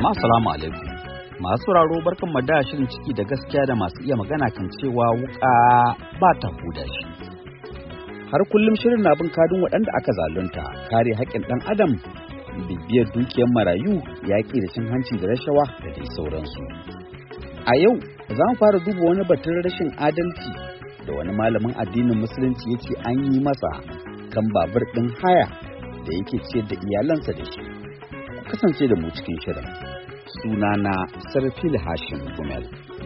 Jama'a salamu alaikum. Masu sauraro barkan mu da shirin ciki da gaskiya da masu iya magana kan cewa wuka ba ta huda shi. Har kullum shirin na bin kadin waɗanda aka zalunta, kare haƙƙin ɗan adam, bibiyar dukiyar marayu, yaƙi da cin hanci da rashawa da dai sauransu. A yau za mu fara duba wani batun rashin adalci da wani malamin addinin musulunci ya ce an yi masa kan babur ɗin haya da yake ciyar da iyalansa da shi. Kasance da mu cikin shirin. Sunana Sarfil Hashim Gumel.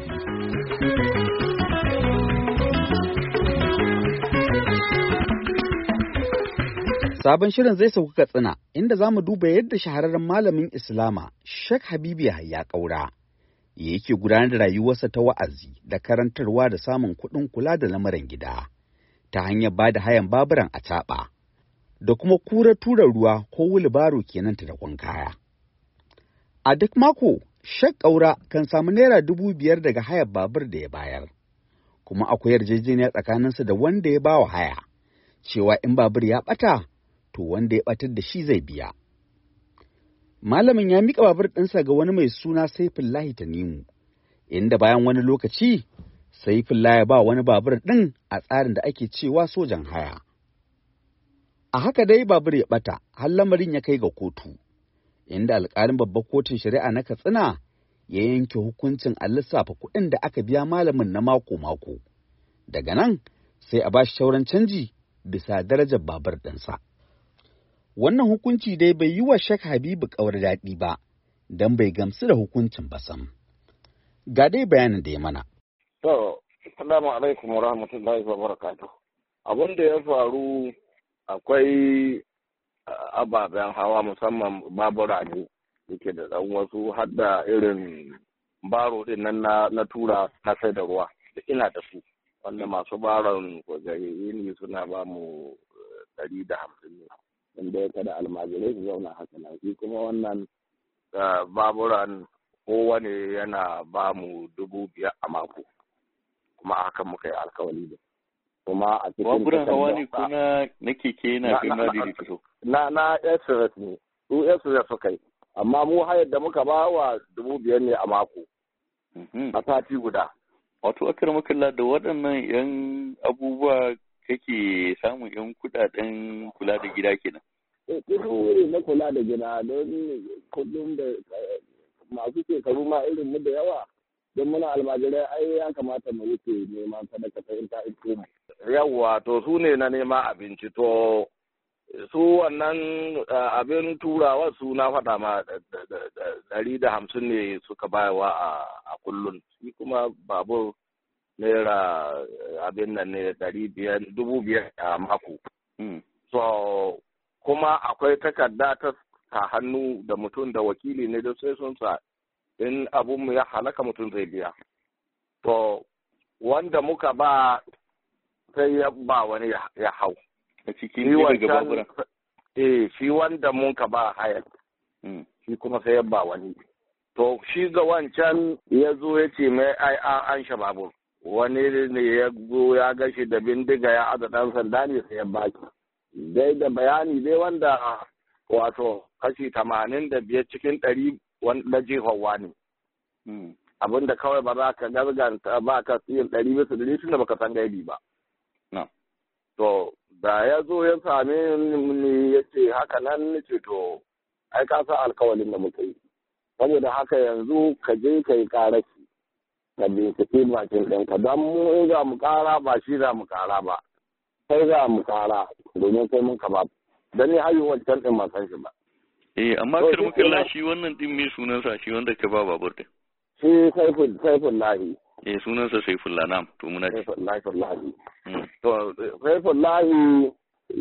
Sabon shirin zai sauka Katsina, inda za mu duba yadda shahararren malamin Islama Sheikh Habibu Yahaya Kaura yake gudanar da rayuwarsa ta wa'azi da karantarwa da samun kuɗin kula da lamarin gida ta hanyar ba da hayan baburan acaɓa da kuma kura tura ruwa ko wulbaro kenan ta da kaya. A duk mako, Sheikh Kaura kan samu naira 5,000 daga hayar babur da ya bayar, kuma akwai yarjejeniya tsakaninsa da wanda ya bawa haya, cewa in babur ya ɓata, to wanda ya ɓatar da shi zai biya. Malamin ya miƙa babur ɗinsa ga wani mai suna Saifullahi Tanimu, inda bayan wani lokaci, Saifullahi ya ba wani babur ɗin a tsarin da ake cewa sojan haya. A haka dai babur ya ɓata, har lamarin ya kai ga kotu, inda alƙalin babbar kotun shari'a na Katsina ya yanke hukuncin a lissafa kuɗin da aka biya malamin na mako-mako. Daga nan sai a bashi sauran canji bisa darajar babur ɗinsa. Wannan hukunci dai bai yi wa Sheikh Habibu Kaura daɗi ba, don bai gamsu da hukuncin ba sam. Ga dai bayanin da ya mana. To, assalamu alaikum wa rahmatullahi wa barakatuh. Abin da ya faru, akwai ababen hawa musamman babura ne yake da ɗan wasu hadda irin baro din nan na tura na sai da ruwa da ina da su wanda masu baron ne suna ba mu 150 ne inda ya kada almajirai su zauna haka nan shi kuma wannan baburan kowane yana ba mu 5,000 a mako kuma a hakan muka yi alkawali da kuma a cikin baburan hawa ne ko na keke yana kai na diri fito na express ne su express suka yi amma mu hayar da muka ba wa 5,000 ne a mako a sati guda. Wato akar makalla da waɗannan yan abubuwa kake samun yan kuɗaɗen kula da gida kenan. Kudu na kula da gida don kudin da masu shekaru ma irin mu da yawa don muna almajirai ai ya kamata mu wuce neman sadaka ta in ta iko mu. Yawwa to su ne na neman abinci to su wannan abin turawa su na faɗa ma 150 ne suka bayarwa a kullum shi kuma babur naira abin nan ne 500 a mako. So kuma akwai takarda ta hannu da mutum da wakili ne da sai sun sa in abunmu ya halaka mutum zai biya. To wanda muka ba sai ya ba wani ya hau. A cikin daga babura? Shi wanda muka ba hayar. Shi kuma sai ya ba wani. To shi ga wancan ya zo ya ce mai an sha babur. Wani ne ya zo ya gashi da bindiga ya aza ɗan sanda ne sai ya baki. Dai da bayani dai wanda wato kashi 85 cikin 100 na jefawa ne. Abinda kawai ba za ka garganta ba ka siyan 100% tunda baka san gaibi ba. To da ya zo ya same ni ya ce haka nan ni ce to ai ka sa alkawalin da muka yi. Saboda haka yanzu ka je ka yi karashi ka bincike bakin ɗinka don mu za mu kara ba shi za mu kara ba. Sai za mu kara domin kai mun kaba dan ni hayu wancan din ma san shi ba amma karmakalla shi wannan din me sunansa shi wanda ka ba babur din shi Saifullahi sunansa Saifullah na'am to muna ji Saifullahi to Saifullahi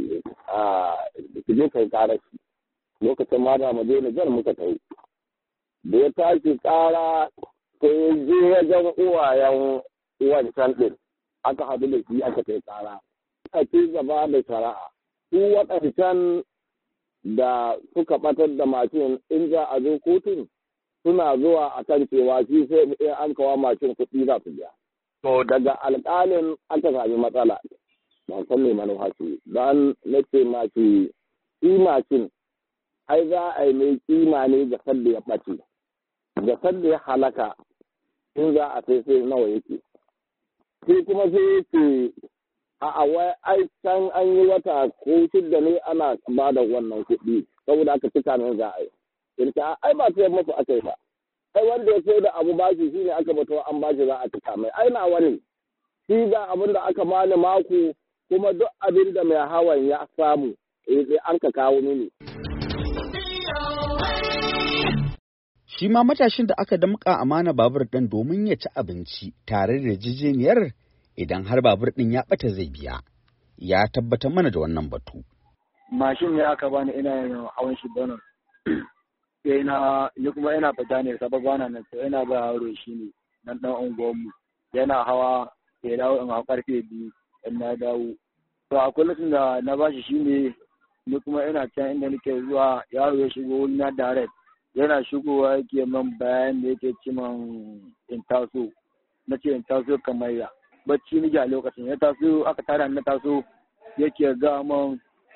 kije kai kara shi lokacin ma da mu je Nijar muka kai da ya tashi kara sai je wajen uwayen wancan din aka hadu da shi aka kai kara a ci gaba da shari'a. Su waɗancan da suka ɓatar da mashin in za a zo kotun suna zuwa a kan cewa shi sai in an kawo mashin kuɗi za su biya. To daga alƙalin aka sami matsala. Ban san mai manufa ce. Don na ce mashi shi mashin ai za a yi mai kima ne ga sadda ya ɓace. da sanda ya halaka in za a sai nawa yake. Sai kuma sai yake a wai ai can an yi wata ko shidda ne ana ba da wannan kuɗi saboda aka cika min za a yi. Irka ai ba sai musu aka yi ba. Ai wanda ya sai da abu bashi shi ne aka bato an bashi za a cika mai. Ai na wani shi ga abin da aka bani mako kuma duk abin da mai hawan ya samu an ka kawo mini. Shi ma matashin da aka damƙa amana babur ɗin domin ya ci abinci tare da yarjejeniyar idan har babur ɗin ya ɓata zai biya. Ya tabbatar mana da wannan batu. Mashin ne aka bani ina yin hawan shi bana. Ni kuma ina fita ne sabon bana nan sai ina ba yaro shi ne nan ɗan unguwanmu. Yana hawa ya dawo in hau karfe 2 in na dawo. To akwai lokacin da na bashi shi ne ni kuma ina can inda nake zuwa yaro ya shigo wuri na direct. Yana shigowa yake man bayan da yake ci man in taso. Na ce in taso kamar ya. Bacci nake a lokacin ya taso aka tara na taso yake ga man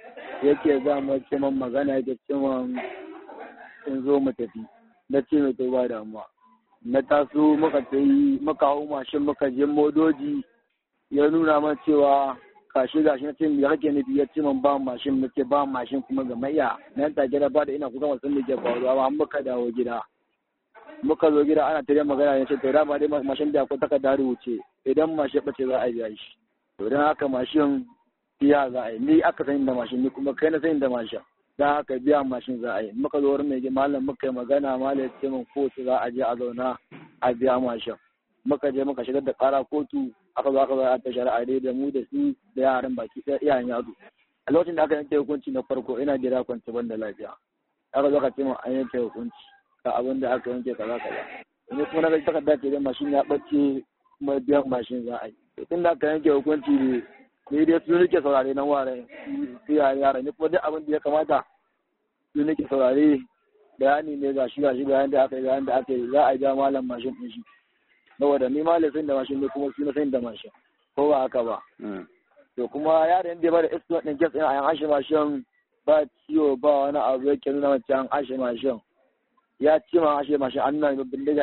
ce man magana yake ce man in zo mu tafi. Na ce mai to ba damuwa. Na taso muka hau mashin muka je modoji ya nuna man cewa gashi na ce me kake nufi ya ce man ba mashin na ce ba mashin kuma ga maiya nan take da ba da ina kuka wasan da ke faruwa ba muka dawo gida muka zo gida ana tare magana ne ce to da ba dai mashin da ko takarda rubuce idan mashin bace za a biya shi to dan haka mashin biya za a yi ni aka sani da mashin ni kuma kai na sani da mashin dan haka biya mashin za a yi muka zo wurin mai malam muka yi magana malam ya ce min ko za a je a zauna a biya mashin muka je muka shigar da kara kotu aka zo a ta shari'a dai da mu da su da yaran baki ɗaya iyayen yaro a lokacin da aka yanke hukunci na farko ina gida kwanci ban da lafiya aka zo ka ce min an yanke hukunci ga abin da aka yanke kaza ni kuma na ga takarda ce da mashin ya ɓace kuma biyan mashin za a yi tun da aka yanke hukunci ne dai su nake saurare nan ware su yara ni kuma duk abin da ya kamata su nake saurare bayani ne ga shi ga yanda aka yi za a ja malam mashin ɗin shi saboda ni ma laifin da mashin ne kuma su na sayin da mashin ko ba haka ba to kuma yaron da ya bada estimate din kes ɗin a yan ashe mashin ba ciwo ba wani abu yake nuna mace an ashe mashin ya ci ma ashe mashin an nuna bindiga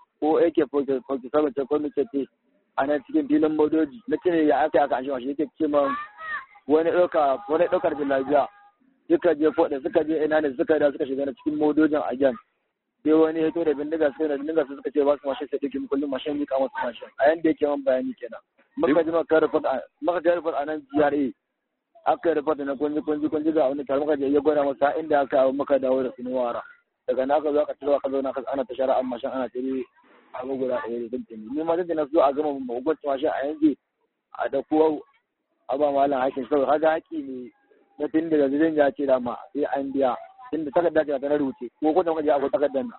AK-47 ce ko mace ce a nan cikin filin modoji na ce ya aka ashe mashin yake ce ma wani ɗaukar bilabiya suka je ina ne suka shiga na cikin modojin a gyan sai wani ya to da bindiga suka ce ba su mashin sai ɗauki kullum mashin yi kama su mashin a yanda yake man bayani kenan muka ji maka report a nan GRA aka report na kunji ga wani tare muka je ya gwada masa inda aka maka dawo da sunuwara daga na aka zo aka ciro aka zo na ana ta shari'a mashin ana tare abu guda ɗaya da tuntuni ni ma zai na so a gama hukunci mashin a yanzu a da kuwa a ba malam hakin saboda kaga haƙi ne na tun da zai ya ce da ma sai an biya inda takarda ce ta na rubuce ko kuma kaje akwai takardar nan.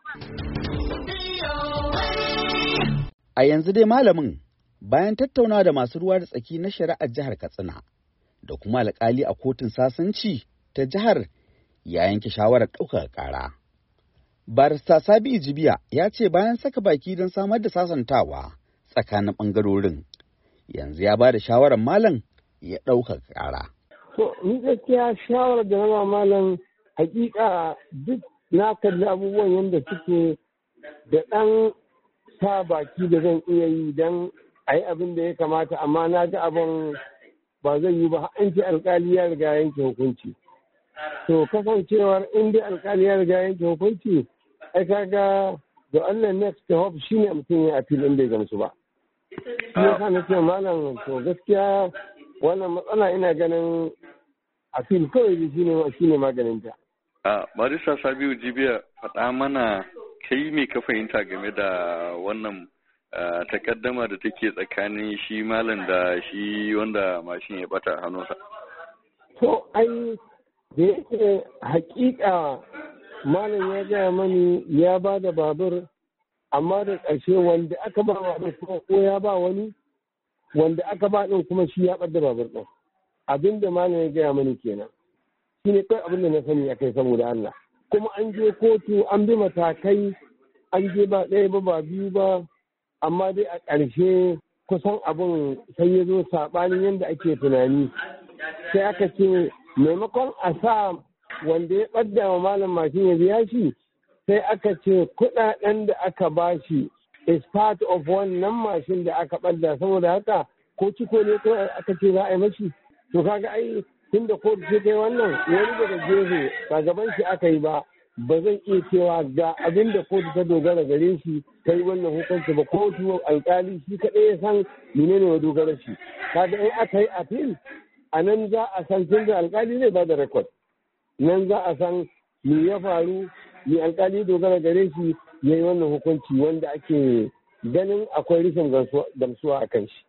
A yanzu dai malamin bayan tattaunawa da masu ruwa da tsaki na shari'ar jihar Katsina da kuma alƙali a kotun sasanci ta jihar ya yanke shawarar ɗaukar ƙara. Barista Sabi Jibiya ya ce bayan saka baki don samar da sasantawa tsakanin ɓangarorin yanzu ya ba da shawarar malam ya ɗaukar ƙara. To, ni gaskiya shawarar da na malam hakika duk na kalli abubuwan yadda suke da ɗan sa baki da zan iya yi don a yi abin da ya kamata amma na ga abin ba zai yi ba an ce alkali ya riga yanke hukunci to kasancewar in dai alkali ya riga yanke hukunci ai kaga da Allah next to hope shine mutum ya appeal in bai gamsu ba shi yasa na ce malam to gaskiya wannan matsala ina ganin appeal kawai shine maganin ta. Barista Sabiu Jibiya faɗa mana kai me ka fahimta game da wannan takaddama da take tsakanin shi malam da shi wanda mashin ya bata hannunsa. To ai da yake hakika malam ya gaya mani ya ba da babur amma da ƙarshe wanda aka ba babur ko ya ba wani wanda aka ba ɗin kuma shi ya ɓadda babur ɗin abinda malam ya gaya mani kenan. Shi ne kai abin da na sani a kai saboda Allah. Kuma an je kotu an bi matakai an je ba ɗaya ba biyu ba amma dai a ƙarshe kusan abin sai ya zo saɓanin yadda ake tunani. Sai aka ce maimakon a sa wanda ya ɓadda wa malam mashin ya biya shi sai aka ce kuɗaɗen da aka bashi is part of wannan mashin da aka ɓadda, saboda haka ko ciko ne ko aka ce za a yi mashi. To kaga ai tun da kotu ce kai wannan wani daga gefe ba gaban shi aka yi ba zan iya cewa ga abin da kotu ta dogara gare shi ta yi wannan hukunci ba. Kotu alkali shi kaɗai ya san menene wa dogara shi. Kaga in aka yi appeal a nan za a san tun da alkali zai ba da record, nan za a san me ya faru, me alkali dogara gare shi ya yi wannan hukunci wanda ake ganin akwai rashin gamsuwa a kan shi.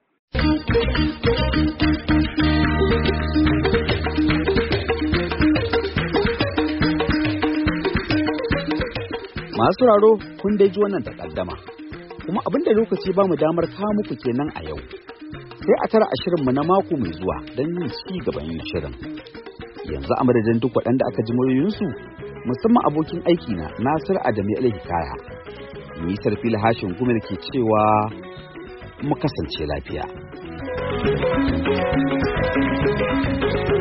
Masu raro kun dai ji wannan takaddama, kuma abinda lokaci ba mu damar kawo muku kenan a yau. Sai a tara ashirinmu na mako mai zuwa don yin ci gaban yin shirin. Yanzu a madadin duk waɗanda aka ji muryoyinsu, musamman abokin aiki na Nasir Adamu Alhikaya. Ni Sarfil Hashin Gumel ke cewa mu kasance lafiya.